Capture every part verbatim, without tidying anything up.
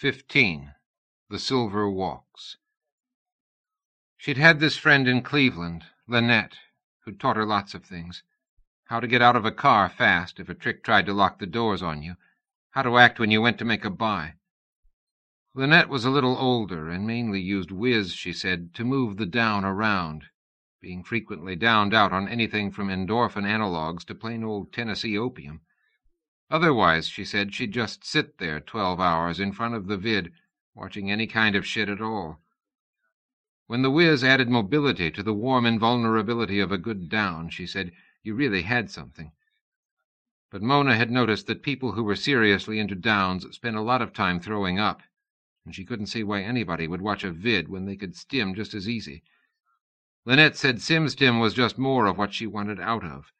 Fifteen. The Silver Walks. She'd had this friend in Cleveland, Lynette, who'd taught her lots of things. How to get out of a car fast if a trick tried to lock the doors on you. How to act when you went to make a buy. Lynette was a little older and mainly used whiz, she said, to move the down around, being frequently downed out on anything from endorphin analogs to plain old Tennessee opium. Otherwise, she said, she'd just sit there twelve hours in front of the vid, watching any kind of shit at all. When the whiz added mobility to the warm invulnerability of a good down, she said, you really had something. But Mona had noticed that people who were seriously into downs spent a lot of time throwing up, and she couldn't see why anybody would watch a vid when they could stim just as easy. Lynette said SimStim was just more of what she wanted out of.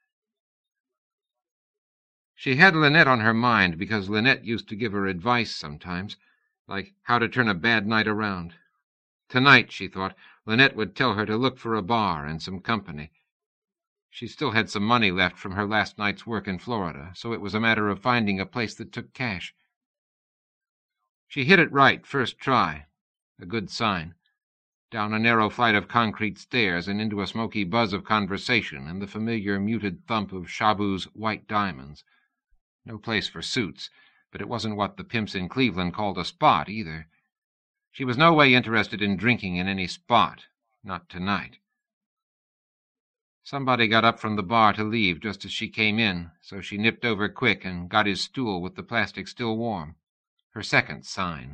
She had Lynette on her mind because Lynette used to give her advice sometimes, like how to turn a bad night around. Tonight, she thought, Lynette would tell her to look for a bar and some company. She still had some money left from her last night's work in Florida, so it was a matter of finding a place that took cash. She hit it right first try, a good sign. Down a narrow flight of concrete stairs and into a smoky buzz of conversation and the familiar muted thump of Shabu's white diamonds. No place for suits, but it wasn't what the pimps in Cleveland called a spot, either. She was no way interested in drinking in any spot, not tonight. Somebody got up from the bar to leave just as she came in, so she nipped over quick and got his stool with the plastic still warm. Her second sign.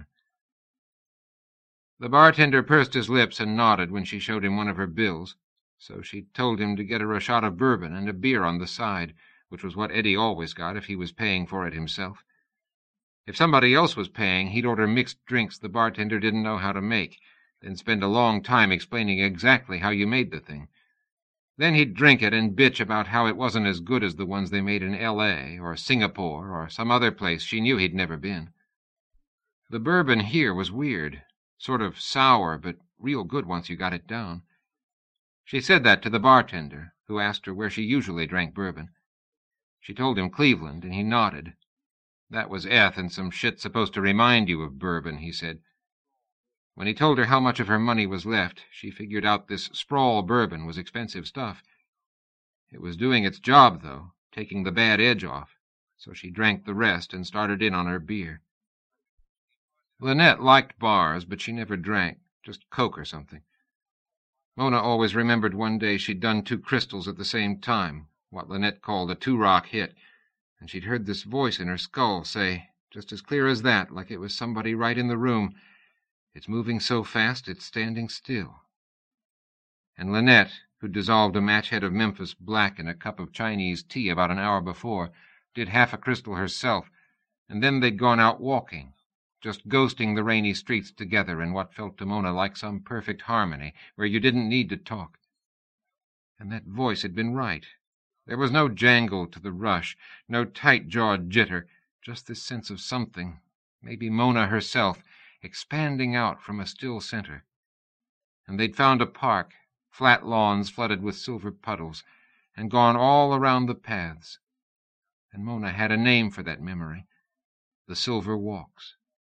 The bartender pursed his lips and nodded when she showed him one of her bills, so she told him to get her a shot of bourbon and a beer on the side, which was what Eddie always got if he was paying for it himself. If somebody else was paying, he'd order mixed drinks the bartender didn't know how to make, then spend a long time explaining exactly how you made the thing. Then he'd drink it and bitch about how it wasn't as good as the ones they made in L A or Singapore or some other place she knew he'd never been. The bourbon here was weird, sort of sour, but real good once you got it down. She said that to the bartender, who asked her where she usually drank bourbon. She told him Cleveland, and he nodded. That was Eth and some shit supposed to remind you of bourbon, he said. When he told her how much of her money was left, she figured out this Sproul bourbon was expensive stuff. It was doing its job, though, taking the bad edge off, so she drank the rest and started in on her beer. Lynette liked bars, but she never drank, just Coke or something. Mona always remembered one day she'd done two crystals at the same time, what Lynette called a two-rock hit, and she'd heard this voice in her skull say, just as clear as that, like it was somebody right in the room, it's moving so fast it's standing still. And Lynette, who'd dissolved a match head of Memphis Black in a cup of Chinese tea about an hour before, did half a crystal herself, and then they'd gone out walking, just ghosting the rainy streets together in what felt to Mona like some perfect harmony, where you didn't need to talk. And that voice had been right. There was no jangle to the rush, no tight-jawed jitter, just this sense of something, maybe Mona herself, expanding out from a still center. And they'd found a park, flat lawns flooded with silver puddles, and gone all around the paths. And Mona had a name for that memory, the Silver Walks.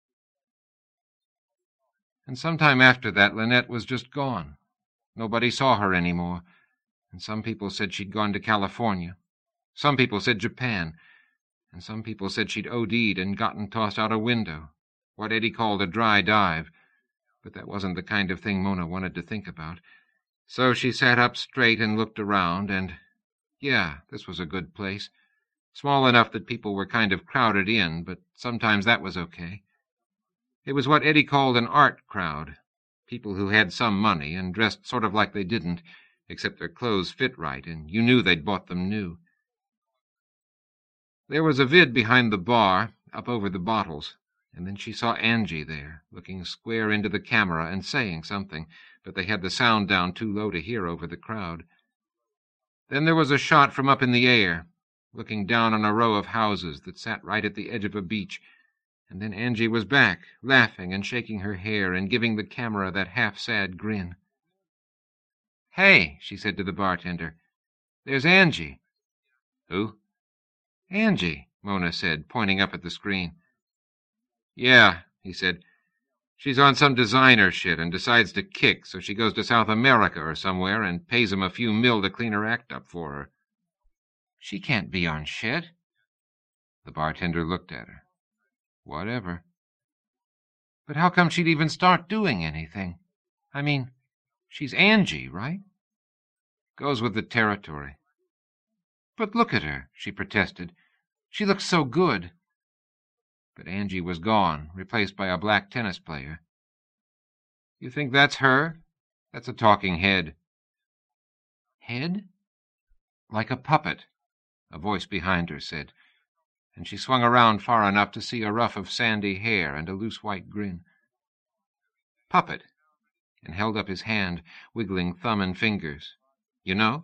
And sometime after that, Lynette was just gone. Nobody saw her anymore. And some people said she'd gone to California. Some people said Japan. And some people said she'd O D'd and gotten tossed out a window, what Eddie called a dry dive. But that wasn't the kind of thing Mona wanted to think about. So she sat up straight and looked around, and, yeah, this was a good place. Small enough that people were kind of crowded in, but sometimes that was okay. It was what Eddie called an art crowd, people who had some money and dressed sort of like they didn't, except their clothes fit right, and you knew they'd bought them new. There was a vid behind the bar, up over the bottles, and then she saw Angie there, looking square into the camera and saying something, but they had the sound down too low to hear over the crowd. Then there was a shot from up in the air, looking down on a row of houses that sat right at the edge of a beach, and then Angie was back, laughing and shaking her hair and giving the camera that half-sad grin. "Hey," she said to the bartender, "there's Angie." "Who?" "Angie," Mona said, pointing up at the screen. "Yeah," he he said. She's on some designer shit and decides to kick, so she goes to South America or somewhere and pays him a few mil to clean her act up for her. She can't be on shit. The bartender looked at her. Whatever. But how come she'd even start doing anything? I mean, she's Angie, right? Goes with the territory. But look at her, she protested. She looks so good. But Angie was gone, replaced by a black tennis player. You think that's her? That's a talking head. Head? Like a puppet, a voice behind her said, and she swung around far enough to see a ruff of sandy hair and a loose white grin. Puppet, and held up his hand, wiggling thumb and fingers. You know?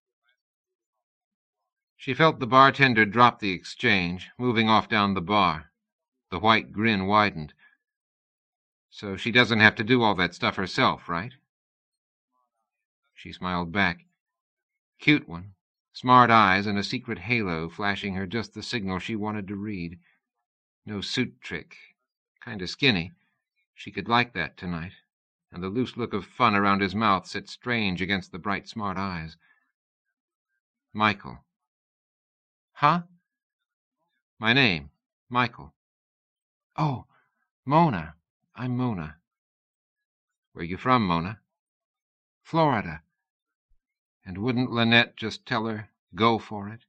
She felt the bartender drop the exchange, moving off down the bar. The white grin widened. So she doesn't have to do all that stuff herself, right? She smiled back. Cute one. Smart eyes and a secret halo flashing her just the signal she wanted to read. No suit trick. Kinda skinny. She could like that tonight. And the loose look of fun around his mouth set strange against the bright, smart eyes. Michael. Huh? My name. Michael. Oh, Mona. I'm Mona. Where you from, Mona? Florida. And wouldn't Lynette just tell her, go for it?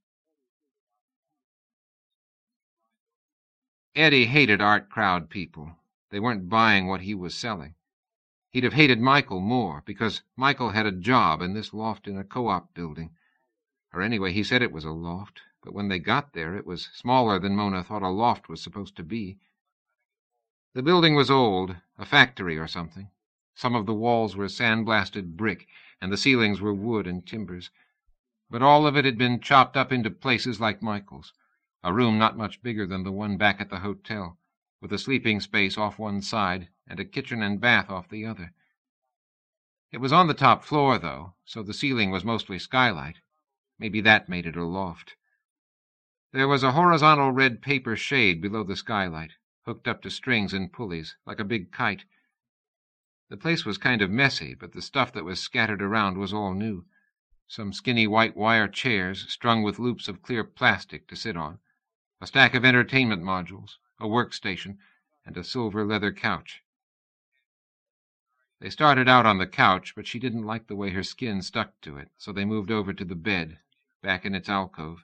Eddie hated art crowd people. They weren't buying what he was selling. He'd have hated Michael more, because Michael had a job in this loft in a co-op building. Or anyway, he said it was a loft, but when they got there, it was smaller than Mona thought a loft was supposed to be. The building was old, a factory or something. Some of the walls were sandblasted brick, and the ceilings were wood and timbers. But all of it had been chopped up into places like Michael's, a room not much bigger than the one back at the hotel, with a sleeping space off one side and a kitchen and bath off the other. It was on the top floor, though, so the ceiling was mostly skylight. Maybe that made it a loft. There was a horizontal red paper shade below the skylight, hooked up to strings and pulleys, like a big kite. The place was kind of messy, but the stuff that was scattered around was all new. Some skinny white wire chairs strung with loops of clear plastic to sit on, a stack of entertainment modules, a workstation, and a silver leather couch. They started out on the couch, but she didn't like the way her skin stuck to it, so they moved over to the bed, back in its alcove.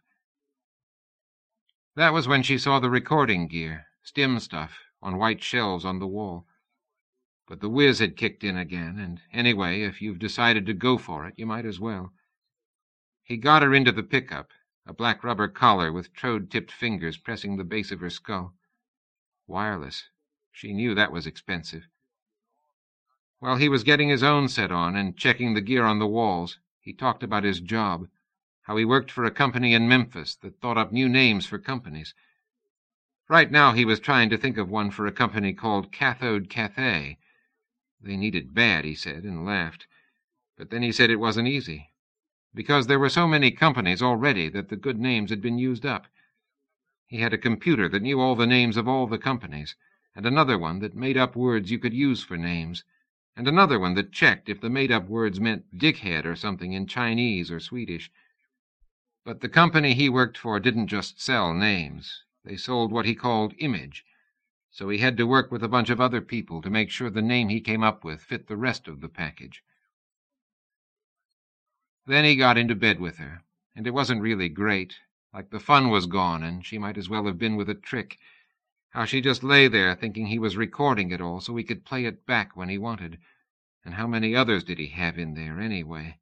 That was when she saw the recording gear, stim stuff, on white shelves on the wall. But the whiz had kicked in again, and anyway, if you've decided to go for it, you might as well. He got her into the pickup, a black rubber collar with trode-tipped fingers pressing the base of her skull. Wireless. She knew that was expensive. While he was getting his own set on and checking the gear on the walls, he talked about his job, how he worked for a company in Memphis that thought up new names for companies. Right now he was trying to think of one for a company called Cathode Cathay. They needed bad, he said, and laughed. But then he said it wasn't easy, because there were so many companies already that the good names had been used up. He had a computer that knew all the names of all the companies, and another one that made up words you could use for names, and another one that checked if the made-up words meant dickhead or something in Chinese or Swedish. But the company he worked for didn't just sell names. They sold what he called image, so he had to work with a bunch of other people to make sure the name he came up with fit the rest of the package. Then he got into bed with her, and it wasn't really great. Like the fun was gone, and she might as well have been with a trick. How she just lay there thinking he was recording it all so he could play it back when he wanted. And how many others did he have in there, anyway?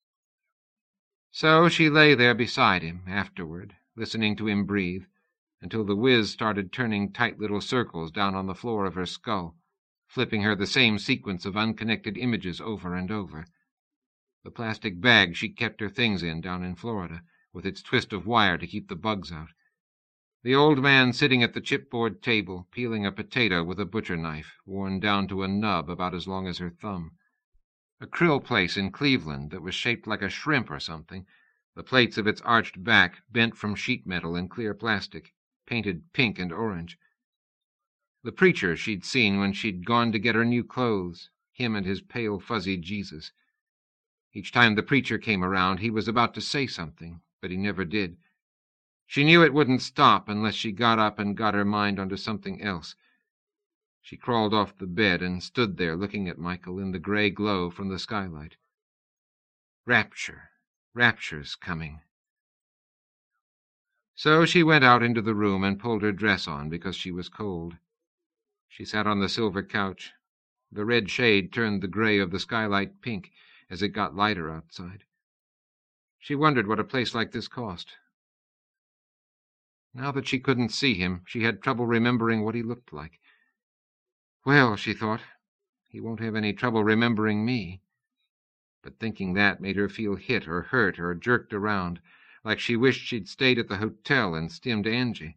So she lay there beside him, afterward, listening to him breathe, until the whiz started turning tight little circles down on the floor of her skull, flipping her the same sequence of unconnected images over and over. The plastic bag she kept her things in down in Florida, with its twist of wire to keep the bugs out. The old man sitting at the chipboard table, peeling a potato with a butcher knife, worn down to a nub about as long as her thumb. A krill place in Cleveland that was shaped like a shrimp or something, the plates of its arched back bent from sheet metal and clear plastic, painted pink and orange. The preacher she'd seen when she'd gone to get her new clothes, him and his pale, fuzzy Jesus. Each time the preacher came around, he was about to say something, but he never did. She knew it wouldn't stop unless she got up and got her mind onto something else. She crawled off the bed and stood there looking at Michael in the gray glow from the skylight. Rapture. Rapture's coming. So she went out into the room and pulled her dress on because she was cold. She sat on the silver couch. The red shade turned the gray of the skylight pink as it got lighter outside. She wondered what a place like this cost. Now that she couldn't see him, she had trouble remembering what he looked like. Well, she thought, he won't have any trouble remembering me. But thinking that made her feel hit or hurt or jerked around, like she wished she'd stayed at the hotel and stimmed Angie.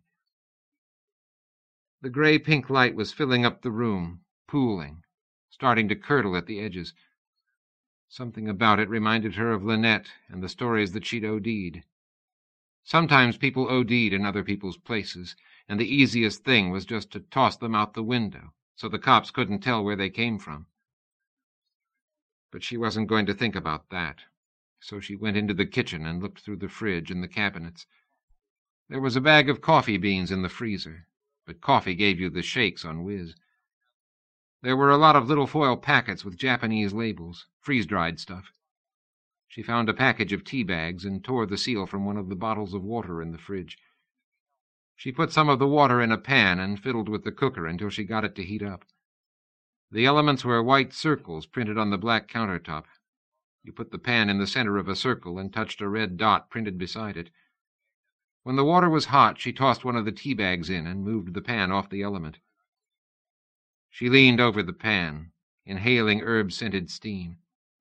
The gray-pink light was filling up the room, pooling, starting to curdle at the edges. Something about it reminded her of Lynette and the stories that she'd OD'd. Sometimes people OD'd in other people's places, and the easiest thing was just to toss them out the window, so the cops couldn't tell where they came from. But she wasn't going to think about that, so she went into the kitchen and looked through the fridge and the cabinets. There was a bag of coffee beans in the freezer, but coffee gave you the shakes on Whiz. There were a lot of little foil packets with Japanese labels, freeze-dried stuff. She found a package of tea bags and tore the seal from one of the bottles of water in the fridge. She put some of the water in a pan and fiddled with the cooker until she got it to heat up. The elements were white circles printed on the black countertop. You put the pan in the center of a circle and touched a red dot printed beside it. When the water was hot, she tossed one of the tea bags in and moved the pan off the element. She leaned over the pan, inhaling herb-scented steam.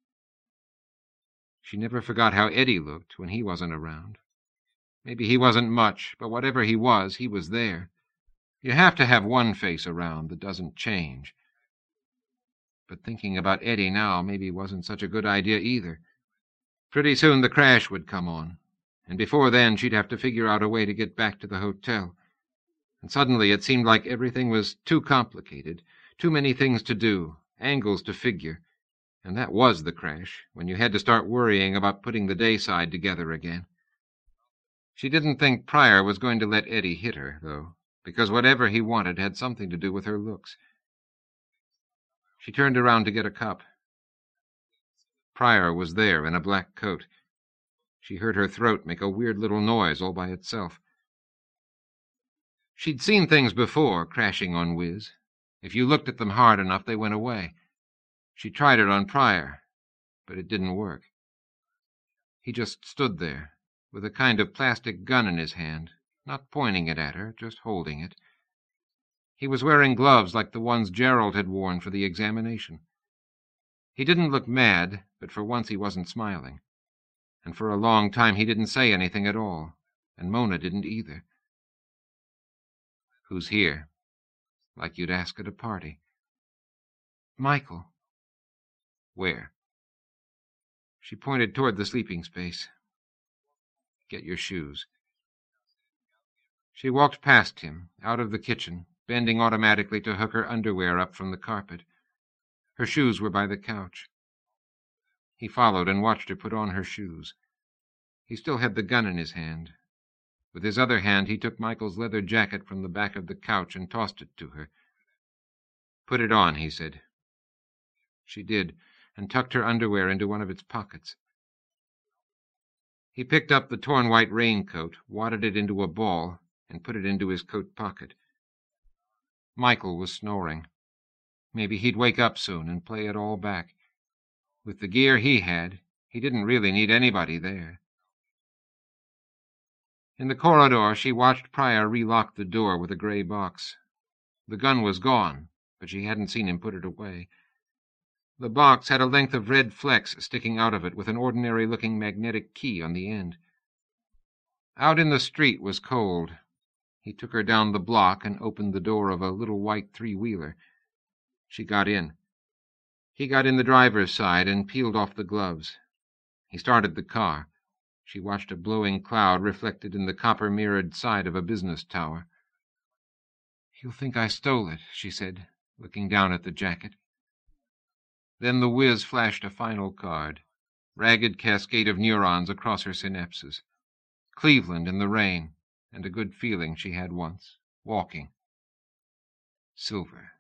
She never forgot how Eddie looked when he wasn't around. Maybe he wasn't much, but whatever he was, he was there. You have to have one face around that doesn't change. But thinking about Eddie now maybe wasn't such a good idea either. Pretty soon the crash would come on, and before then she'd have to figure out a way to get back to the hotel. And suddenly it seemed like everything was too complicated, too many things to do, angles to figure. And that was the crash, when you had to start worrying about putting the dayside together again. She didn't think Pryor was going to let Eddie hit her, though, because whatever he wanted had something to do with her looks. She turned around to get a cup. Pryor was there in a black coat. She heard her throat make a weird little noise all by itself. She'd seen things before crashing on Whiz. If you looked at them hard enough, they went away. She tried it on Pryor, but it didn't work. He just stood there, with a kind of plastic gun in his hand, not pointing it at her, just holding it. He was wearing gloves like the ones Gerald had worn for the examination. He didn't look mad, but for once he wasn't smiling. And for a long time he didn't say anything at all, and Mona didn't either. "Who's here?" Like you'd ask at a party. "Michael." "Where?" She pointed toward the sleeping space. "Get your shoes." She walked past him, out of the kitchen, bending automatically to hook her underwear up from the carpet. Her shoes were by the couch. He followed and watched her put on her shoes. He still had the gun in his hand. With his other hand he took Michael's leather jacket from the back of the couch and tossed it to her. "Put it on," he said. She did, and tucked her underwear into one of its pockets. He picked up the torn white raincoat, wadded it into a ball, and put it into his coat pocket. Michael was snoring. Maybe he'd wake up soon and play it all back. With the gear he had, he didn't really need anybody there. In the corridor, she watched Pryor relock the door with a gray box. The gun was gone, but she hadn't seen him put it away. The box had a length of red flex sticking out of it with an ordinary-looking magnetic key on the end. Out in the street was cold. He took her down the block and opened the door of a little white three-wheeler. She got in. He got in the driver's side and peeled off the gloves. He started the car. She watched a blowing cloud reflected in the copper-mirrored side of a business tower. "He'll think I stole it," she said, looking down at the jacket. Then the whiz flashed a final card. Ragged cascade of neurons across her synapses. Cleveland in the rain, and a good feeling she had once, walking. Silver.